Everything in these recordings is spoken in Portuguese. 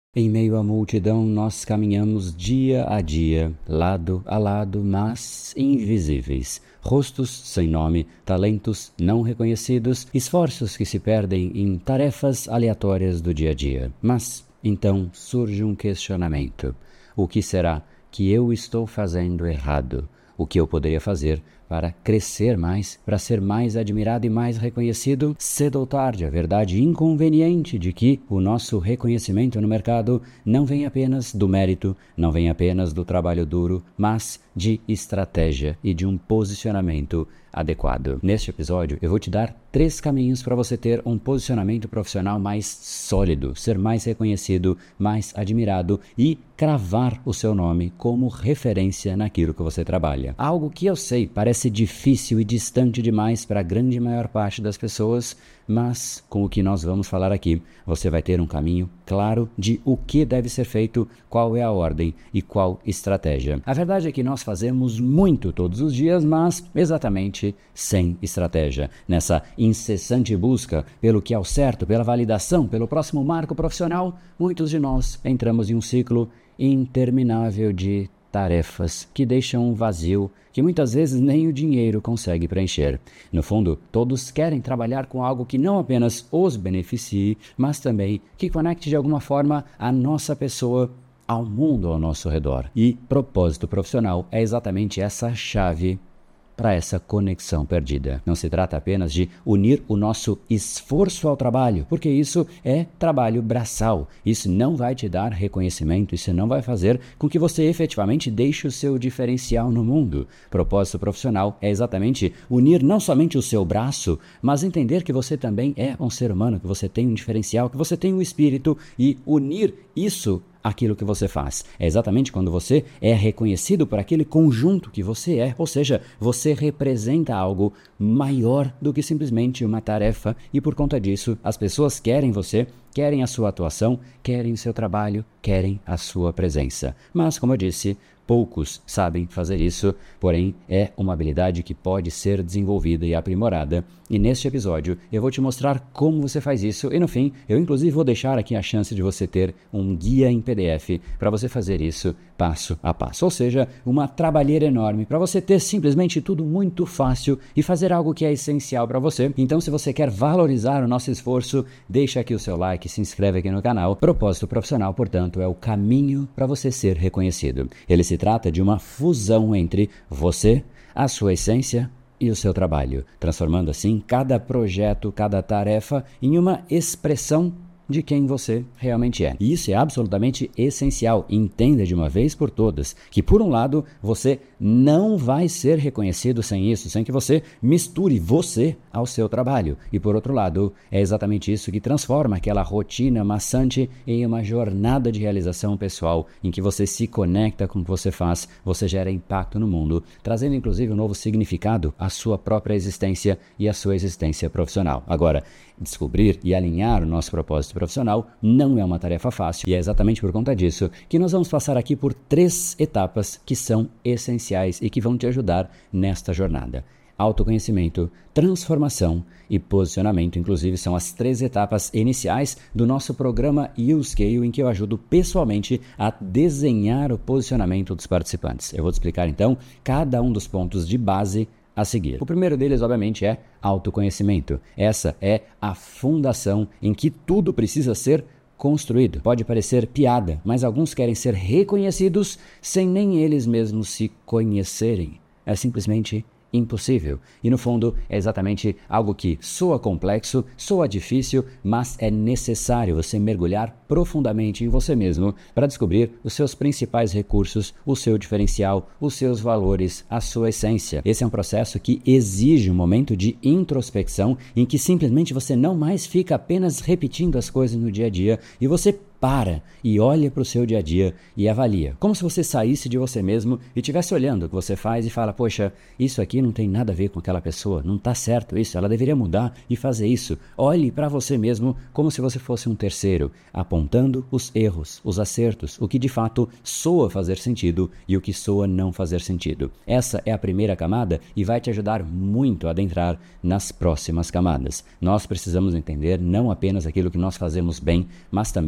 Em meio à multidão, nós caminhamos dia a dia, lado a lado, mas invisíveis. Rostos sem nome, talentos não reconhecidos, esforços que se perdem em tarefas aleatórias do dia a dia. Mas, então, surge um questionamento. O que será que eu estou fazendo errado? O que eu poderia fazer para crescer mais, para ser mais admirado e mais reconhecido? Cedo ou tarde, a verdade inconveniente de que o nosso reconhecimento no mercado não vem apenas do mérito, não vem apenas do trabalho duro, mas de estratégia e de um posicionamento adequado. Neste episódio, eu vou te dar 3 caminhos para você ter um posicionamento profissional mais sólido, ser mais reconhecido, mais admirado e cravar o seu nome como referência naquilo que você trabalha. Algo que eu sei parece difícil e distante demais para a grande maior parte das pessoas, mas com o que nós vamos falar aqui, você vai ter um caminho claro de o que deve ser feito, qual é a ordem e qual estratégia. A verdade é que nós fazemos muito todos os dias, mas exatamente sem estratégia. Nessa incessante busca pelo que é o certo, pela validação, pelo próximo marco profissional, muitos de nós entramos em um ciclo interminável de tarefas que deixam um vazio que muitas vezes nem o dinheiro consegue preencher. No fundo, todos querem trabalhar com algo que não apenas os beneficie, mas também que conecte de alguma forma a nossa pessoa ao mundo ao nosso redor. E propósito profissional é exatamente essa chave para essa conexão perdida. Não se trata apenas de unir o nosso esforço ao trabalho, porque isso é trabalho braçal. Isso não vai te dar reconhecimento, isso não vai fazer com que você efetivamente deixe o seu diferencial no mundo. Propósito profissional é exatamente unir não somente o seu braço, mas entender que você também é um ser humano, que você tem um diferencial, que você tem um espírito e unir isso aquilo que você faz. É exatamente quando você é reconhecido por aquele conjunto que você é, ou seja, você representa algo maior do que simplesmente uma tarefa e por conta disso as pessoas querem você, querem a sua atuação, querem o seu trabalho, querem a sua presença. Mas, como eu disse, poucos sabem fazer isso, porém é uma habilidade que pode ser desenvolvida e aprimorada. E neste episódio eu vou te mostrar como você faz isso e no fim eu inclusive vou deixar aqui a chance de você ter um guia em PDF para você fazer isso passo a passo. Ou seja, uma trabalheira enorme para você ter simplesmente tudo muito fácil e fazer algo que é essencial para você. Então se você quer valorizar o nosso esforço, deixa aqui o seu like, se inscreve aqui no canal. Propósito profissional, portanto, é o caminho para você ser reconhecido. Ele se trata de uma fusão entre você, a sua essência e o seu trabalho, transformando assim cada projeto, cada tarefa em uma expressão de quem você realmente é. E isso é absolutamente essencial. Entenda de uma vez por todas que, por um lado, você não vai ser reconhecido sem isso, sem que você misture você ao seu trabalho. E, por outro lado, é exatamente isso que transforma aquela rotina maçante em uma jornada de realização pessoal, em que você se conecta com o que você faz, você gera impacto no mundo, trazendo inclusive um novo significado à sua própria existência e à sua existência profissional. Agora, descobrir e alinhar o nosso propósito profissional não é uma tarefa fácil e é exatamente por conta disso que nós vamos passar aqui por 3 etapas que são essenciais e que vão te ajudar nesta jornada. Autoconhecimento, transformação e posicionamento, inclusive são as 3 etapas iniciais do nosso programa YouScale, em que eu ajudo pessoalmente a desenhar o posicionamento dos participantes. Eu vou te explicar então cada um dos pontos de base a seguir. O primeiro deles, obviamente, é autoconhecimento. Essa é a fundação em que tudo precisa ser construído. Pode parecer piada, mas alguns querem ser reconhecidos sem nem eles mesmos se conhecerem. É simplesmente impossível. E no fundo é exatamente algo que soa complexo, soa difícil, mas é necessário você mergulhar profundamente em você mesmo para descobrir os seus principais recursos, o seu diferencial, os seus valores, a sua essência. Esse é um processo que exige um momento de introspecção em que simplesmente você não mais fica apenas repetindo as coisas no dia a dia e você para e olha para o seu dia a dia e avalia. Como se você saísse de você mesmo e estivesse olhando o que você faz e fala, poxa, isso aqui não tem nada a ver com aquela pessoa, não está certo isso, ela deveria mudar e fazer isso. Olhe para você mesmo como se você fosse um terceiro, apontando os erros, os acertos, o que de fato soa fazer sentido e o que soa não fazer sentido. Essa é a primeira camada e vai te ajudar muito a adentrar nas próximas camadas. Nós precisamos entender não apenas aquilo que nós fazemos bem, mas também aquilo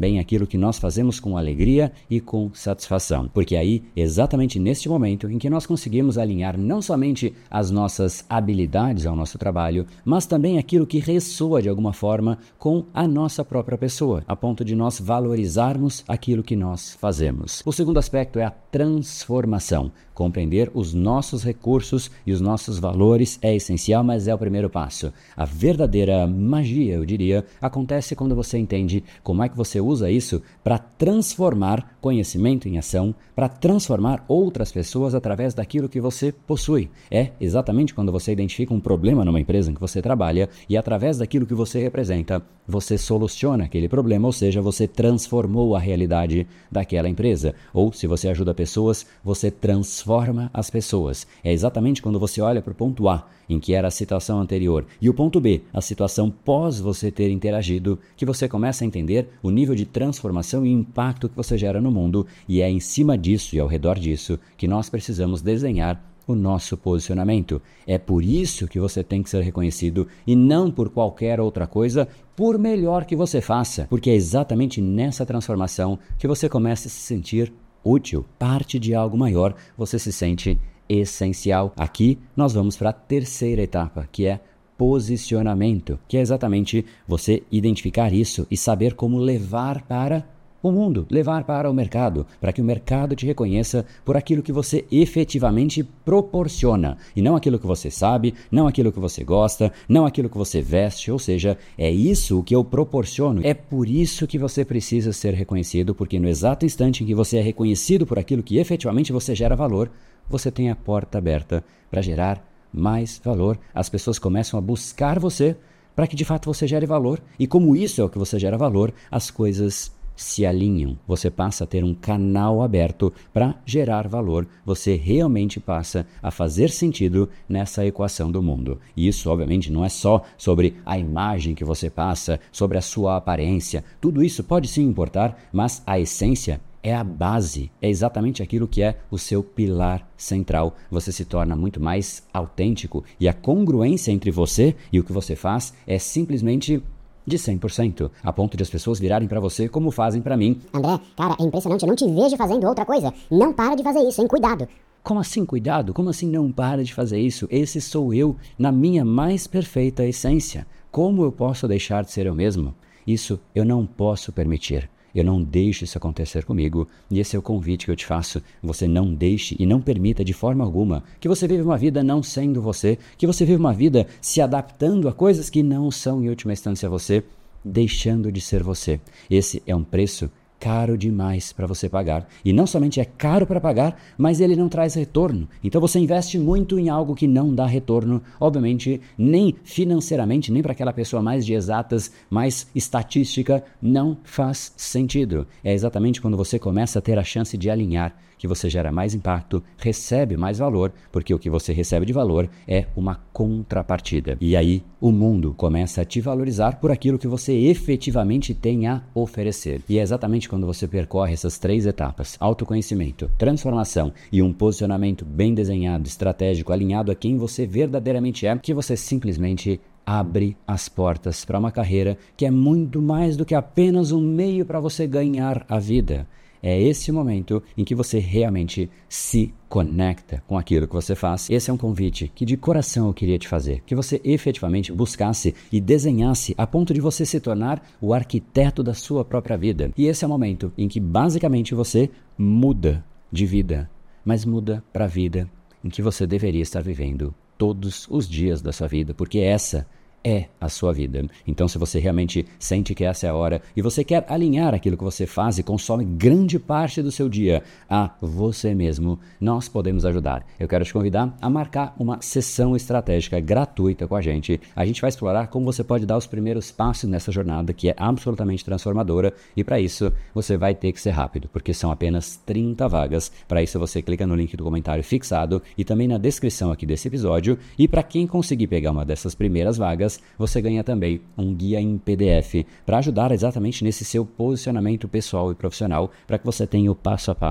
aquilo que nós fazemos com alegria e com satisfação. Porque aí, exatamente neste momento em que nós conseguimos alinhar não somente as nossas habilidades ao nosso trabalho, mas também aquilo que ressoa de alguma forma com a nossa própria pessoa, a ponto de nós valorizarmos aquilo que nós fazemos. O segundo aspecto é a transformação. Compreender os nossos recursos e os nossos valores é essencial, mas é o primeiro passo. A verdadeira magia, eu diria, acontece quando você entende como é que você usa isso para transformar conhecimento em ação, para transformar outras pessoas através daquilo que você possui. É exatamente quando você identifica um problema numa empresa em que você trabalha e através daquilo que você representa, você soluciona aquele problema, ou seja, você transformou a realidade daquela empresa. Ou, se você ajuda pessoas, você transforma as pessoas. É exatamente quando você olha para o ponto A, em que era a situação anterior, e o ponto B, a situação pós você ter interagido, que você começa a entender o nível de transformação e impacto que você gera no mundo, e é em cima disso e ao redor disso que nós precisamos desenhar o nosso posicionamento. É por isso que você tem que ser reconhecido e não por qualquer outra coisa, por melhor que você faça, porque é exatamente nessa transformação que você começa a se sentir útil, parte de algo maior, você se sente essencial. Aqui nós vamos para a terceira etapa, que é posicionamento, que é exatamente você identificar isso e saber como levar para o mundo, levar para o mercado, para que o mercado te reconheça por aquilo que você efetivamente proporciona, e não aquilo que você sabe, não aquilo que você gosta, não aquilo que você veste, ou seja, é isso o que eu proporciono. É por isso que você precisa ser reconhecido, porque no exato instante em que você é reconhecido por aquilo que efetivamente você gera valor, você tem a porta aberta para gerar mais valor. As pessoas começam a buscar você para que de fato você gere valor, e como isso é o que você gera valor, as coisas se alinham, você passa a ter um canal aberto para gerar valor, você realmente passa a fazer sentido nessa equação do mundo. E isso, obviamente, não é só sobre a imagem que você passa, sobre a sua aparência, tudo isso pode sim importar, mas a essência é a base, é exatamente aquilo que é o seu pilar central. Você se torna muito mais autêntico e a congruência entre você e o que você faz é simplesmente de 100%, a ponto de as pessoas virarem pra você como fazem pra mim. André, cara, é impressionante, eu não te vejo fazendo outra coisa. Não para de fazer isso, hein? Cuidado. Como assim cuidado? Como assim não para de fazer isso? Esse sou eu na minha mais perfeita essência. Como eu posso deixar de ser eu mesmo? Isso eu não posso permitir. Eu não deixo isso acontecer comigo, e esse é o convite que eu te faço. Você não deixe e não permita de forma alguma que você viva uma vida não sendo você, que você viva uma vida se adaptando a coisas que não são em última instância você, deixando de ser você. Esse é um preço caro demais para você pagar. E não somente é caro para pagar, mas ele não traz retorno. Então você investe muito em algo que não dá retorno, obviamente, nem financeiramente, nem para aquela pessoa mais de exatas, mais estatística, não faz sentido. É exatamente quando você começa a ter a chance de alinhar que você gera mais impacto, recebe mais valor, porque o que você recebe de valor é uma contrapartida. E aí o mundo começa a te valorizar por aquilo que você efetivamente tem a oferecer. E é exatamente quando você percorre essas 3 etapas, autoconhecimento, transformação e um posicionamento bem desenhado, estratégico, alinhado a quem você verdadeiramente é, que você simplesmente abre as portas para uma carreira que é muito mais do que apenas um meio para você ganhar a vida. É esse momento em que você realmente se conecta com aquilo que você faz. Esse é um convite que de coração eu queria te fazer, que você efetivamente buscasse e desenhasse a ponto de você se tornar o arquiteto da sua própria vida. E esse é o momento em que basicamente você muda de vida, mas muda para a vida em que você deveria estar vivendo todos os dias da sua vida, porque essa é a sua vida. Então, se você realmente sente que essa é a hora e você quer alinhar aquilo que você faz e consome grande parte do seu dia a você mesmo, nós podemos ajudar. Eu quero te convidar a marcar uma sessão estratégica gratuita com a gente. A gente vai explorar como você pode dar os primeiros passos nessa jornada que é absolutamente transformadora, e para isso você vai ter que ser rápido, porque são apenas 30 vagas. Para isso você clica no link do comentário fixado e também na descrição aqui desse episódio, e para quem conseguir pegar uma dessas primeiras vagas, você ganha também um guia em PDF para ajudar exatamente nesse seu posicionamento pessoal e profissional, para que você tenha o passo a passo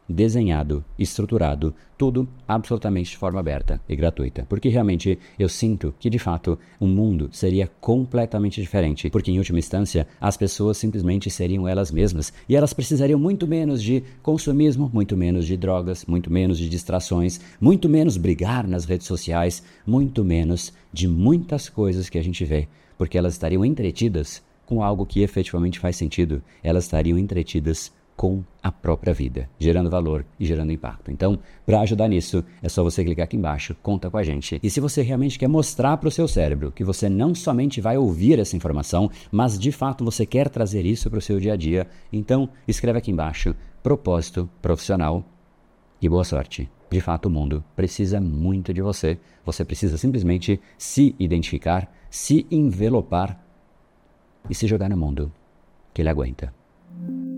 desenhado, estruturado, tudo absolutamente de forma aberta e gratuita. Porque realmente eu sinto que, de fato, o mundo seria completamente diferente. Porque, em última instância, as pessoas simplesmente seriam elas mesmas. E elas precisariam muito menos de consumismo, muito menos de drogas, muito menos de distrações, muito menos brigar nas redes sociais, muito menos de muitas coisas que a gente vê. Porque elas estariam entretidas com algo que efetivamente faz sentido. Elas estariam entretidas com a própria vida, gerando valor e gerando impacto. Então, para ajudar nisso, é só você clicar aqui embaixo, conta com a gente. E se você realmente quer mostrar para o seu cérebro que você não somente vai ouvir essa informação, mas de fato você quer trazer isso para o seu dia a dia, então escreve aqui embaixo, propósito profissional e boa sorte. De fato, o mundo precisa muito de você. Você precisa simplesmente se identificar, se envelopar e se jogar no mundo que ele aguenta.